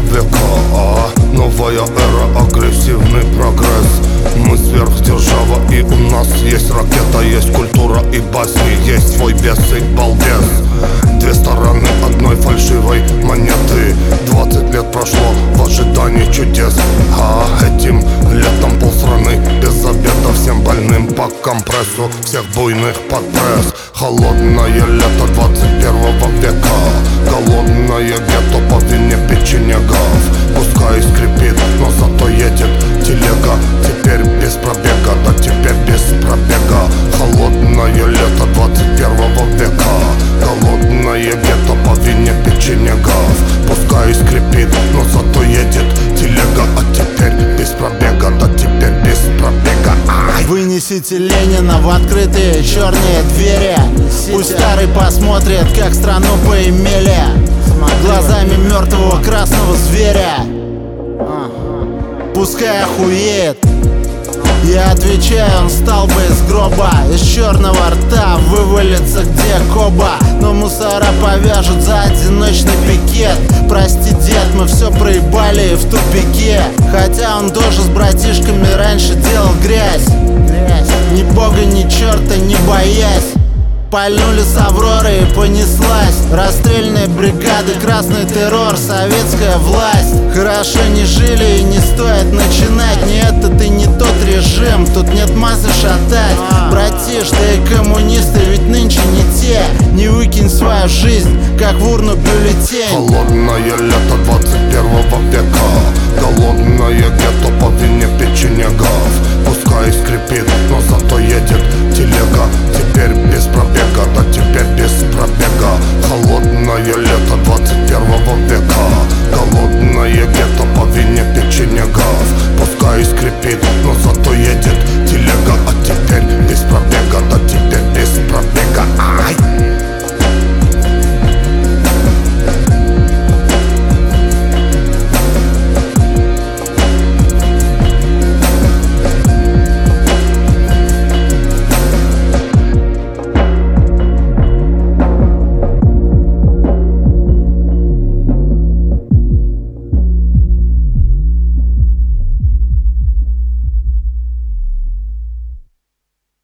века. Новая эра, агрессивный прогресс. Мы сверхдержава, и у нас есть ракета, есть культура и басни, есть свой бес и балбес. Две стороны одной фальшивой монеты. 20 лет прошло в ожидании чудес, а этим летом полстраны без обеда. Всем больным по компрессу, всех буйных под пресс. Холодное лето 21 века. Голодное гетто по вине печенегов. Пускай скрипит, но зато едет телега. Теперь без пробега, да теперь без пробега. Холодное лето 21 века. Голодное гетто по вине печенегов. Пускай скрипит, но зато едет телега. А теперь без пробега, да теперь без пробега. Вынесите Ленина в открытые черные двери. Пусть старый посмотрит, как страну поимели глазами мертвого красного зверя. Пускай охуеет. Я отвечаю, он встал бы из гроба. Из черного рта вывалится где коба. Но мусора повяжут за одиночный пикет. Прости, дед, мы все проебали в тупике. Хотя он тоже с братишками раньше делал грязь. Ни бога, ни черта не боясь. Пальнули с Авроры и понеслась. Расстрельные бригады, красный террор, советская власть. Хорошо не жили и не стоит начинать. Не этот и не тот режим, тут нет массы шатать. Братиш, да и коммунисты ведь нынче не те. Не выкинь свою жизнь, как в урну бюллетень. Холодное лето 21 века. Голодное гетто по вине печенегов. Пускай скрипит, но зато